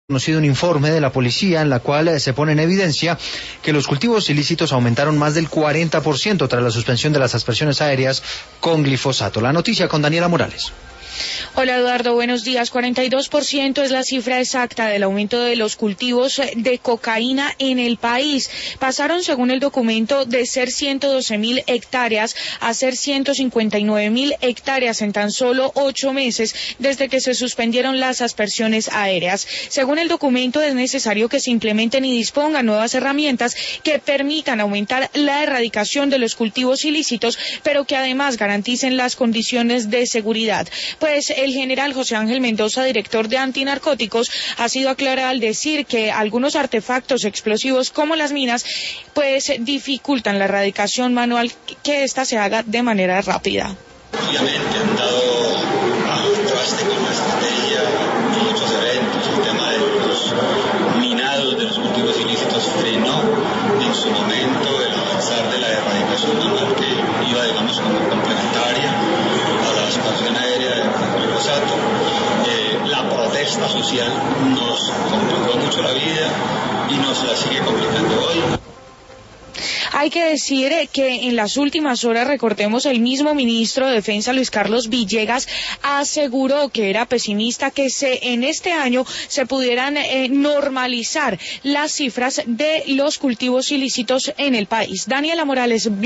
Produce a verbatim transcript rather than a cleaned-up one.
conocido un informe de la policía en la cual se pone en evidencia que los cultivos ilícitos aumentaron más del cuarenta por ciento tras la suspensión de las aspersiones aéreas con glifosato. La noticia con Daniela Morales. Hola Eduardo, buenos días. cuarenta y dos por ciento es la cifra exacta del aumento de los cultivos de cocaína en el país. Pasaron, según el documento, de ser ciento doce mil hectáreas a ser ciento cincuenta y nueve mil hectáreas en tan solo ocho meses desde que se suspendieron las aspersiones aéreas. Según el documento, es necesario que se implementen y dispongan nuevas herramientas que permitan aumentar la erradicación de los cultivos ilícitos, pero que además garanticen las condiciones de seguridad. Pues el general José Ángel Mendoza, director de antinarcóticos, ha sido aclarado al decir que algunos artefactos explosivos como las minas pues dificultan la erradicación manual, que ésta se haga de manera rápida. Obviamente han dado al traste con la estrategia en muchos eventos. El tema de los minados de los cultivos ilícitos frenó en su momento el avanzar de la erradicación manual, que iba, digamos, como complementaria a la expansión aérea del glifosato. Eh, la protesta social nos complicó mucho la vida y nos la sigue complicando hoy. Hay que decir que en las últimas horas, recordemos, el mismo ministro de Defensa, Luis Carlos Villegas, aseguró que era pesimista que se en este año se pudieran eh, normalizar las cifras de los cultivos ilícitos en el país. Daniela Morales.